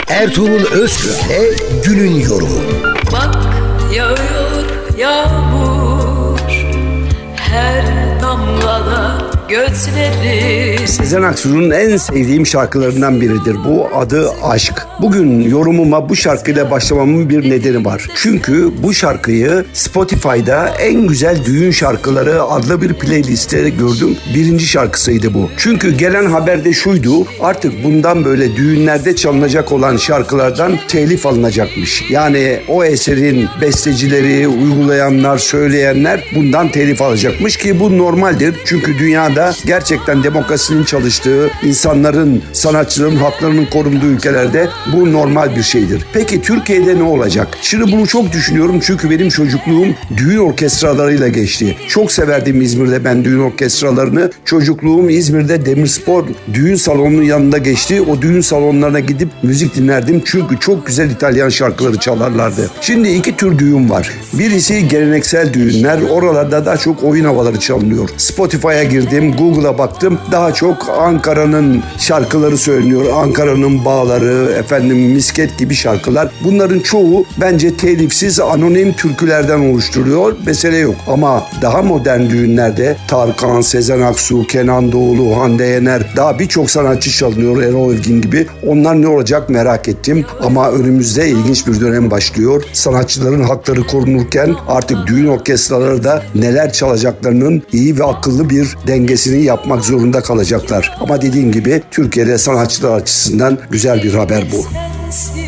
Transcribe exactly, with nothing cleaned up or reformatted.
Ertuğrul Özkürk'le günün yorumu. Bak yağıyor yağmur, her damlada gözleri. Sezen Aksu'nun en sevdiğim şarkılarından biridir bu. Adı Aşk. Bugün yorumuma bu şarkıyla başlamamın bir nedeni var. Çünkü bu şarkıyı Spotify'da en güzel düğün şarkıları adlı bir playlistte gördüm. Birinci şarkısıydı bu. Çünkü gelen haberde şuydu. Artık bundan böyle düğünlerde çalınacak olan şarkılardan telif alınacakmış. Yani o eserin bestecileri, uygulayanlar, söyleyenler bundan telif alacakmış ki bu normaldir. Çünkü dünyada gerçekten demokrasinin çalıştığı, insanların, sanatçıların haklarının korunduğu ülkelerde bu normal bir şeydir. Peki Türkiye'de ne olacak? Şimdi bunu çok düşünüyorum çünkü benim çocukluğum düğün orkestralarıyla geçti. Çok severdim İzmir'de ben düğün orkestralarını. Çocukluğum İzmir'de Demirspor düğün salonunun yanında geçti. O düğün salonlarına gidip müzik dinlerdim çünkü çok güzel İtalyan şarkıları çalarlardı. Şimdi iki tür düğün var. Birisi geleneksel düğünler. Oralarda daha çok oyun havaları çalınıyor. Spotify'a girdim, Google'a baktım. Daha çok Ankara'nın şarkıları söyleniyor. Ankara'nın bağları, efendim misket gibi şarkılar. Bunların çoğu bence telifsiz anonim türkülerden oluşturuyor. Mesele yok. Ama daha modern düğünlerde Tarkan, Sezen Aksu, Kenan Doğulu, Hande Yener, daha birçok sanatçı çalınıyor. Erol Evgin gibi. Onlar ne olacak merak ettim. Ama önümüzde ilginç bir dönem başlıyor. Sanatçıların hakları korunurken artık düğün orkestraları da neler çalacaklarının iyi ve akıllı bir dengesini yapmak zorunda kalacaklar. Ama dediğim gibi Türkiye'de sanatçılar açısından güzel bir haber bu.